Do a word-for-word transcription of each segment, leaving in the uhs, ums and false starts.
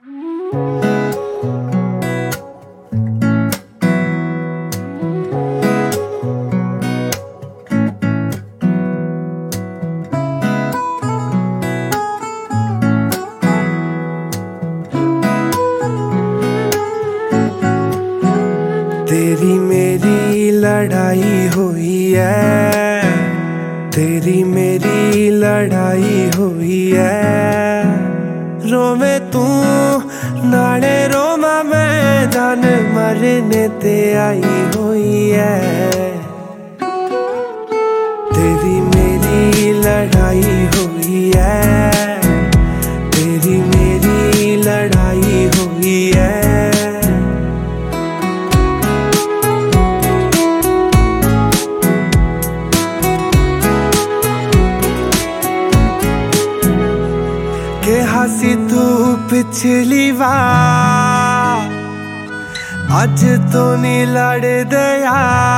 तेरी मेरी लड़ाई हुई है, तेरी मेरी लड़ाई हुई है। रोवे तू नाले रोमा मैं, जान मरने ते आई हुई है। तेरी मेरी लड़ाई हुई है, तेरी मेरी लड़ाई हुई है। के हसी तू पिछली बार, अज तो नहीं लड़ दया,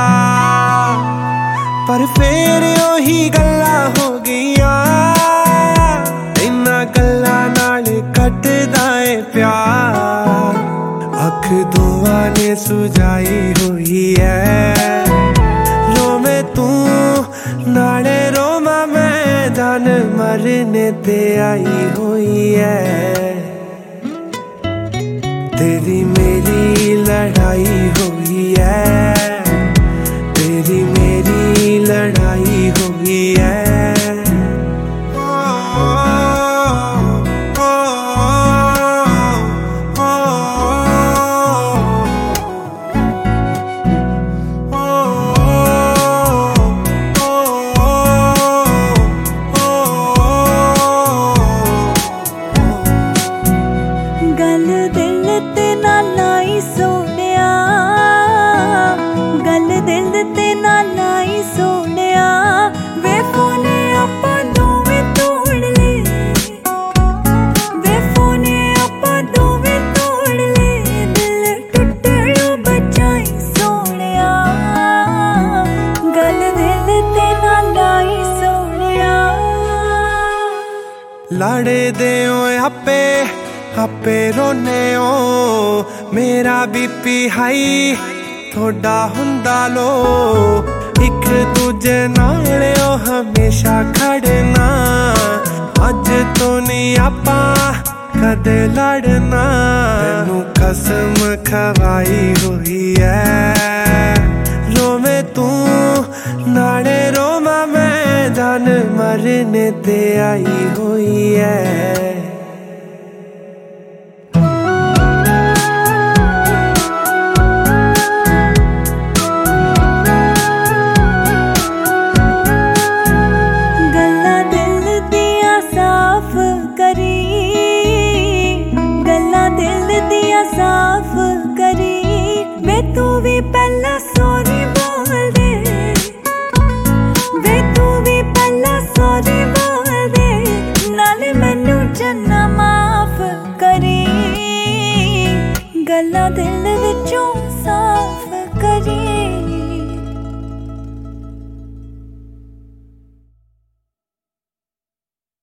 पर फिर ओही गल्ला हो गईया। इन्ना गल्ला नाल कटदा है प्यार, अख दोवां ने सुझाई हुई है। रोवे तू नाले रोमा मैं, जान मरने ते आई हुई है। तेरी मेरी लड़ाई हुई है, तेरी मेरी लड़ाई हुई है। गल दिल ते ना लाई सोनिया, गल दिल ते ना लाई सोनिया। वे फोने आपां दोवें तोड़ ले, वे फोने आपां दोवें तोड़ ले। दिल टुटणों बचाई सोनिया, गल दिल ते ना लाई सोनिया। लड़े दे आपे आपे रोने ओ, मेरा बीपी हाई थोड़ा हुंदा लो। एक दूजे नाल ओ हमेशा खड़ना, अज तो नहीं आपा कदे लड़ना। तैनू कसम खवाई हुई है। रोवे तू नाले रोमा मैं, जान मरने ते आई हुई है। साफ करी वे तू भी पहला सॉरी बोल दे, वे तू भी पहला सॉरी बोल दे। नाले मैनू जन्ना माफ करी, गल्लां दिल विचों साफ करी।